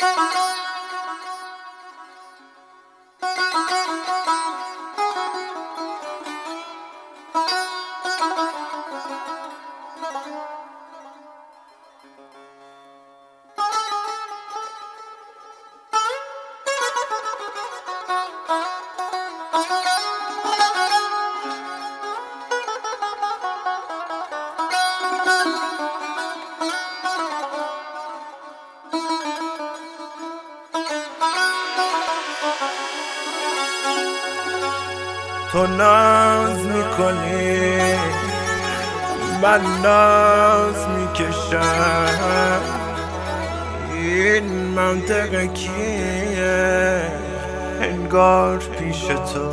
تو ناز میکنی من ناز میکشم، این منطقه کیه؟ انگار پیش تو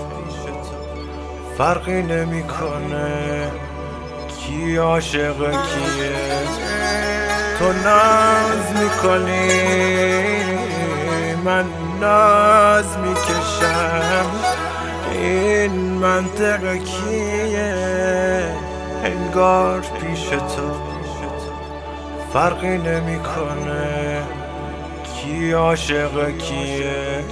فرقی نمیکنه کی عاشق کیه. تو ناز میکنی من ناز میکشم، این منطقه کیه؟ انگار پیش تو فرقی نمیکنه کی عاشق کیه.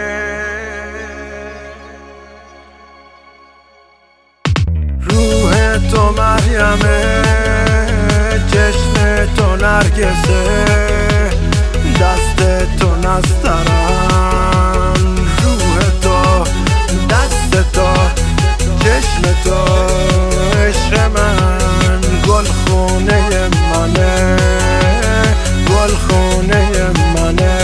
روح تو مریمه، چشم تو نرگسه، دست تو نسترن. روح تو، دست تو، چشم تو، عشق من گلخونه منه، گلخونه منه.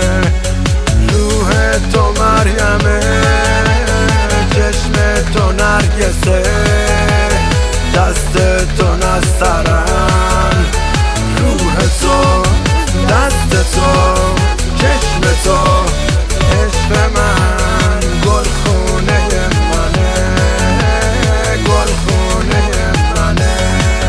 روح تو مریمه، چشم تو نرگسه، دست تو نسترن. روح تو، دست تو، چشم تو، عشق من گلخونه منه، گلخونه منه.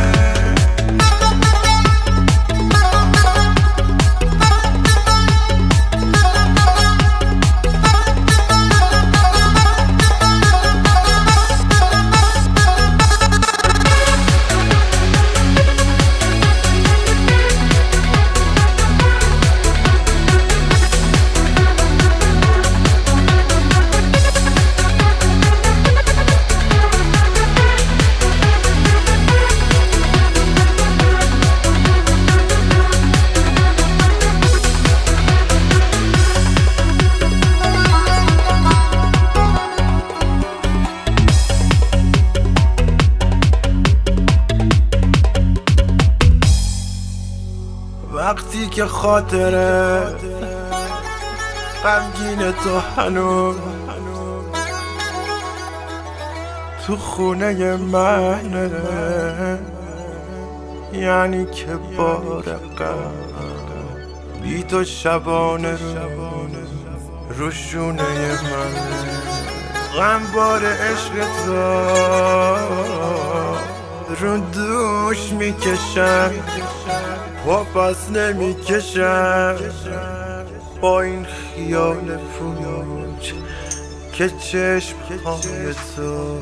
وقتی که خاطره غمگین تو هنوز تو خونه منه، یعنی که بار غم بی تو شبانه رو شونه منه. غم بار عشق تو رو دوش میکشم، واپس نمیکشم با این خیال پوچ که چشم های تو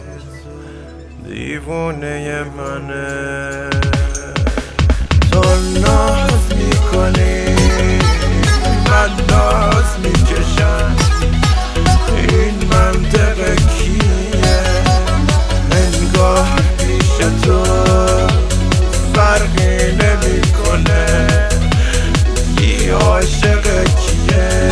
دیوونه منه. تو ناز میکنی من ناز میکشم، این منطقه کیه؟ انگار پیش تو فرقی نمیکنه کی عاشق کیه.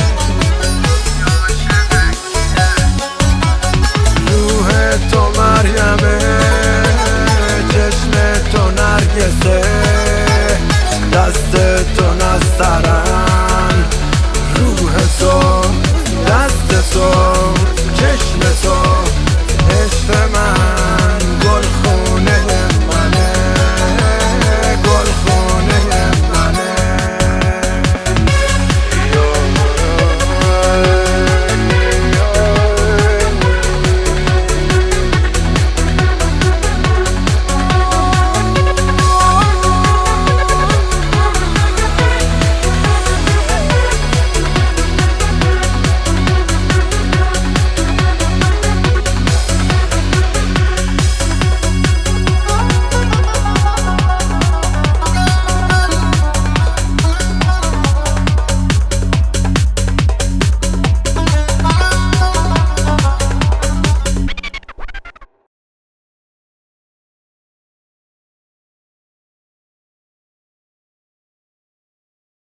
روح تو مریمه، چشم تو نرگسه، دست تو نسترن. روح تو، دست تو،